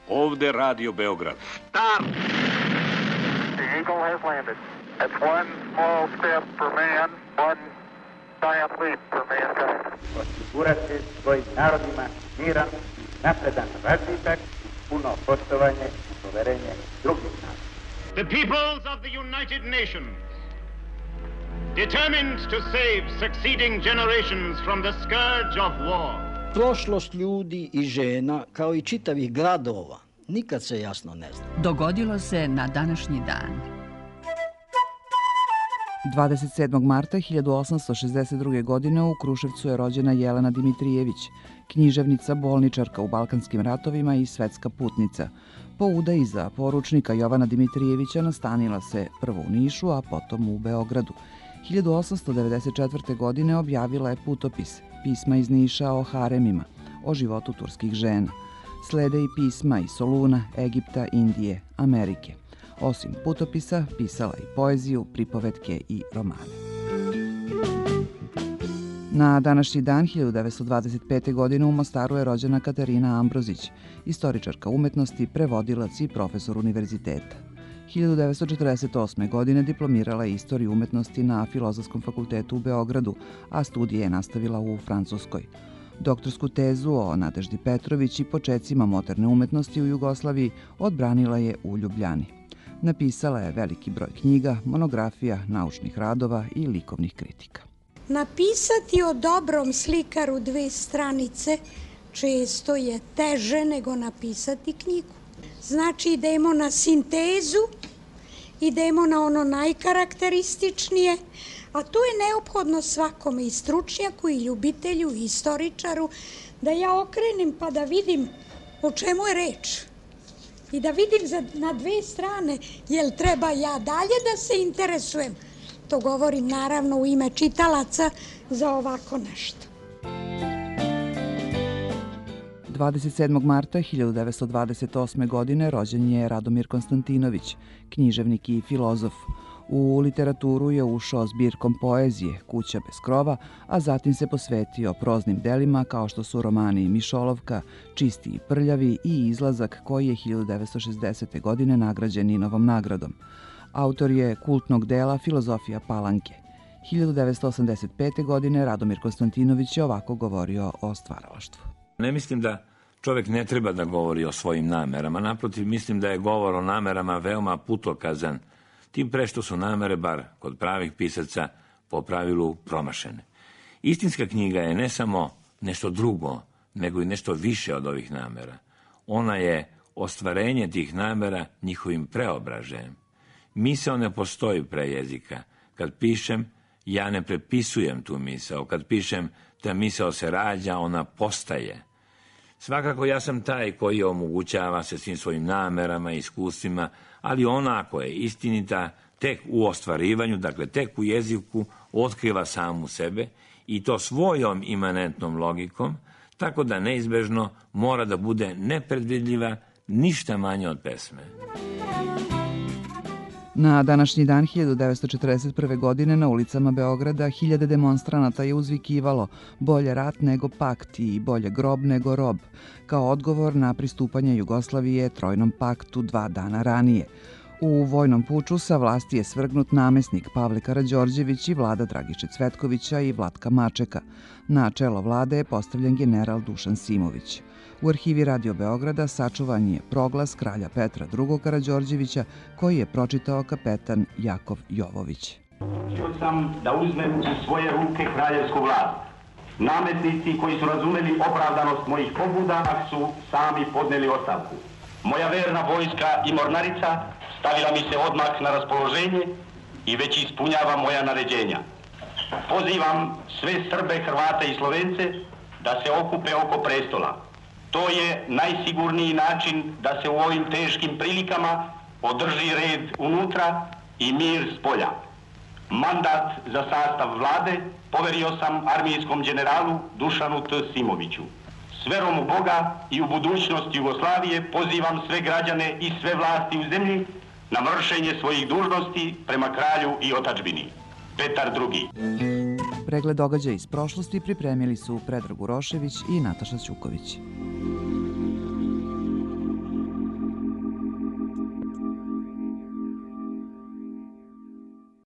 Ovde Radio Beograd. Start! The Eagle has landed. It's one small step for man, one giant leap for mankind. Osigurati svojim narodima miran, napredan razvitak, puno poštovanje i poverenje drugih naroda. The peoples of the United Nations, determined to save succeeding generations from the scourge of war. Prošlost ljudi i žena, kao i čitavih gradova, nikad se jasno ne zna. Dogodilo se na današnji dan. 27. marta 1862. godine u Kruševcu je rođena Jelena Dimitrijević, književnica, bolničarka u Balkanskim ratovima i svetska putnica. Po udaji za poručnika Jovana Dimitrijevića nastanila se prvo u Nišu, a potom u Beogradu. 1894. godine objavila je putopis Pisma iz Niša o haremima, o životu turskih žena. Slede i pisma iz Soluna, Egipta, Indije, Amerike. Osim putopisa, pisala i poeziju, pripovetke i romane. Na današnji dan 1925. godine u Mostaru je rođena Katarina Ambrozić, istoričarka umetnosti, prevodilac i profesor univerziteta. 1948. godine diplomirala je istoriju umetnosti na Filozofskom fakultetu u Beogradu, a studije je nastavila u Francuskoj. Doktorsku tezu o Nadeždi Petrović i počecima moderne umetnosti u Jugoslaviji odbranila je u Ljubljani. Napisala je veliki broj knjiga, monografija, naučnih radova i likovnih kritika. Napisati o dobrom slikaru 2 stranice često je teže nego napisati knjigu. Znači idemo na sintezu, idemo na ono najkarakterističnije, a tu je neophodno svakome, i stručnjaku, i ljubitelju, i istoričaru, da ja okrenem pa da vidim o čemu je reč. I da vidim na 2 strane, jel treba ja dalje da se interesujem. To govorim naravno u ime čitalaca za ovako nešto. 27. marta 1928. godine rođen je Radomir Konstantinović, književnik i filozof. U literaturu je ušao zbirkom poezije Kuća bez krova, a zatim se posvetio proznim delima kao što su romani Mišolovka, Čisti i prljavi i Izlazak, koji je 1960. godine nagrađen Ninovom nagradom. Autor je kultnog dela Filozofija Palanke. 1985. godine Radomir Konstantinović je ovako govorio o stvaralaštvu. Ne mislim da čovjek ne treba da govori o svojim namerama. Naprotiv, mislim da je govor o namerama veoma putokazan. Tim pre što su namere, bar kod pravih pisaca, po pravilu promašene. Istinska knjiga je ne samo nešto drugo, nego i nešto više od ovih namera. Ona je ostvarenje tih namera njihovim preobražajem. Misao ne postoji pre jezika. Kad pišem, ja ne prepisujem tu misao. Kad pišem, ta misao se rađa, ona postaje. Svakako ja sam taj koji omogućava se svim svojim namerama i iskustvima, ali ona koja je istinita tek u ostvarivanju, dakle tek u jeziku, otkriva samu sebe i to svojom imanentnom logikom, tako da neizbežno mora da bude nepredvidljiva, ništa manje od pesme. Na današnji dan 1941. godine na ulicama Beograda hiljade demonstranata je uzvikivalo bolje rat nego pakt i bolje grob nego rob, kao odgovor na pristupanje Jugoslavije Trojnom paktu 2 dana ranije. U vojnom puču sa vlasti je svrgnut namesnik Pavle Karađorđević i vlada Dragiše Cvetkovića i Vlatka Mačeka. Na čelo vlade je postavljen general Dušan Simović. U arhivi Radio Beograda sačuvan je proglas kralja Petra II. Karađorđevića koji je pročitao kapetan Jakov Jovović. Odlučio sam da uzmem u svoje ruke kraljevsku vlast. Namesnici koji su razumeli opravdanost mojih pobuda su sami podneli ostavku. Moja verna vojska i mornarica stavila mi se odmah na raspoloženje i već ispunjava moja naređenja. Pozivam sve Srbe, Hrvate i Slovence da se okupe oko prestola. To je najsigurniji način da se u ovim teškim prilikama održi red unutra i mir spolja. Mandat za sastav vlade poverio sam armijskom generalu Dušanu T. Simoviću. S verom u Boga i u budućnost Jugoslavije pozivam sve građane i sve vlasti u zemlji na vršenje svojih dužnosti prema kralju i otadžbini. Petar II. Pregled događaja iz prošlosti pripremili su Predrag Urošević i Nataša Ćuković.